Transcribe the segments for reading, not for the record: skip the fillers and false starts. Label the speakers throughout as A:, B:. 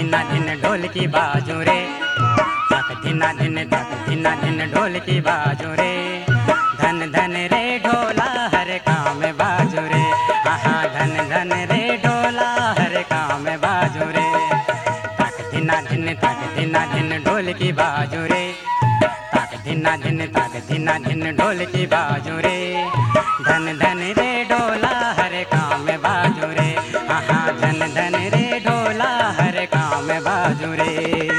A: धिना धिन ढोल की बाजू रे, तक धिना धिन ढोल की बाजू रे, धन धन रे ढोला हर काम बाजू रे, हाँ धन धन रे ढोला हर काम बाजू रे, तक धिना धिन ढोल की बाजू रे, तक धिना धिन ढोल की बाजू रे, धन धन रे ढोला हर काम बाजू रे, हाँ धन धन रे ढोला हर काम बाजू रे।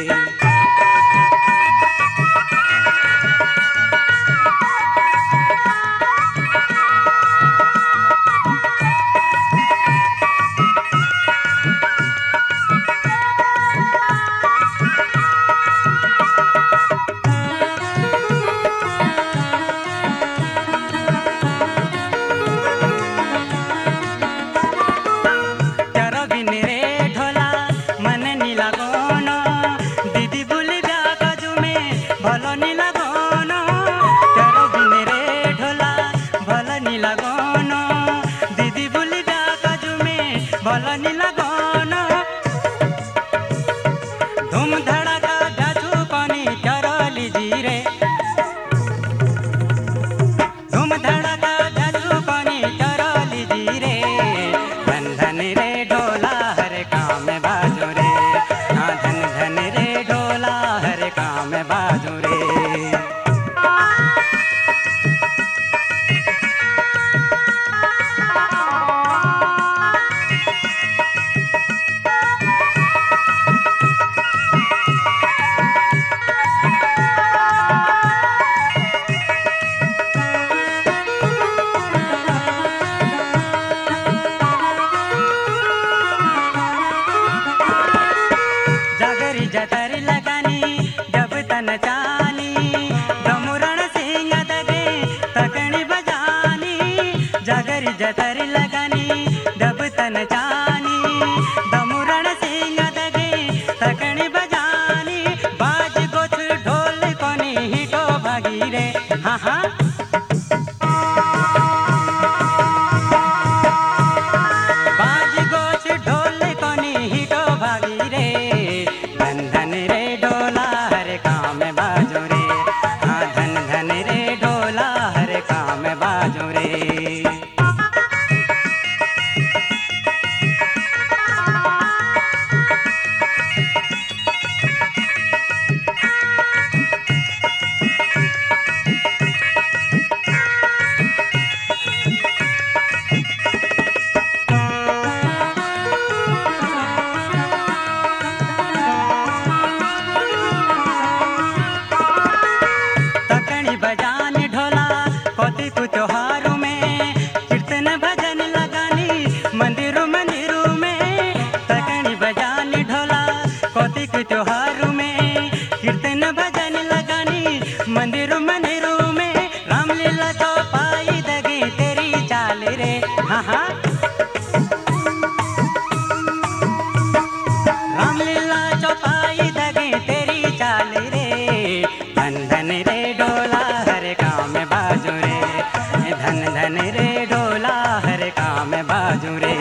A: धूम धड़ाका जाजू पानी चरली जी रे, धूम धड़ाका जाजू पानी चरली जी रे, धन धन रे ढोला हर काम बाजू रे, हाँ धन धन रे ढोला हर काम बाजू रे। जतरी लगानी जब तन चानी, डमुरण सिंह दगे तकनी बजानी, जगरी जतरी लगानी जब तन चानी, डमुरण सिंह दगे तकनी बजानी, बाज गोछ ढोल कोनी हिटो भागी रे, हाँ हाँ बाज गोछ ढोल कोनी हिटो भागी रे, धन धन रे ढोला हर काम बाजू रे, हाँ धन धन रे ढोला हर काम बाजू रे। त्योहारों में कीर्तन भजन लगानी, मंदिरों मंदिरों में तकनी बजानी ढोला, कौतिक त्योहारों में कीर्तन भजन लगानी, मंदिरों मंदिरों में रामलीला तो पाई दगी तेरी चाल रे, हाँ हाँ रामलीला तो पाई दगी तेरी चाल रे, धन धन रे ढोला हर काम बाजू रे, धन धन रे ढोला हर काम बाजू रे।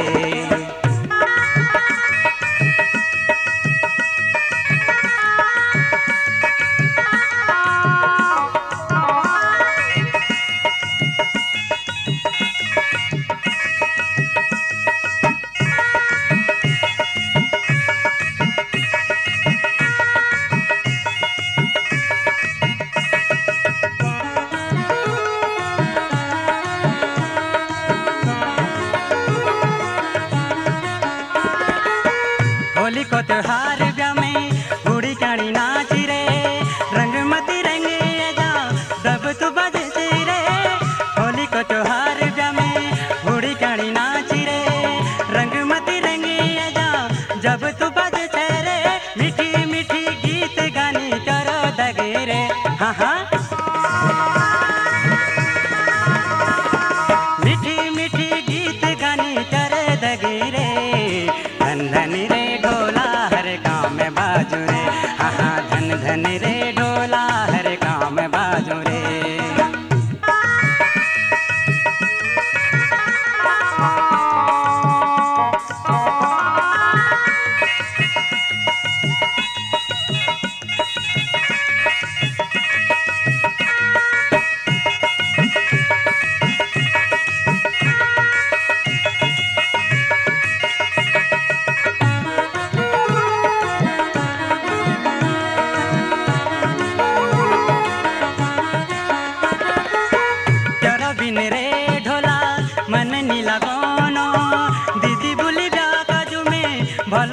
A: होली को त्योहार में बूढ़ी चाणी नाची रे, रंगमती रंगे जा जब तू बजती रे, होली को त्योहार में बूढ़ी चाणी नाची रे, रंगमती रंगे जा जब तू बजते रे, मीठी मीठी गीत गानी चरो दगे रे, हाँ हाँ मीठी मीठी गीत गानी चरे दगे रे, धन धन रे ढोला हर काम बाजू रे, हाँ धन धन रे ढोला हर काम बाजू रे।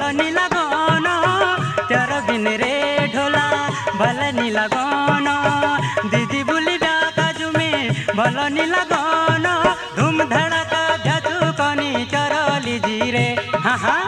A: भलो नीला गाना तेर बिन रे ढोला भले नीला गाना दीदी बोली काजू में भलो नीला गाना धूम धड़का झचू कनी चरली जी रे हाँ हाँ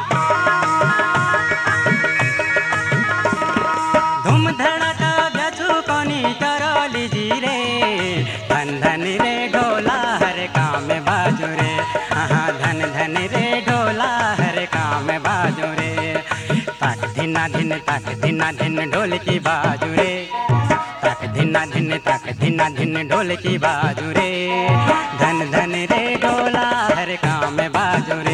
A: धूम धड़का झचू कनी चरली जी रे धन धन रे ढोला हर काम में बाजू रे हाँ धन धन रे ढोला हर काम में बाजू रे ताक धिना धिन ढोल की बाजू रे ताक धिना धिन ढोल की बाजू रे धन धन रे ढोला हर काम में बाजू रे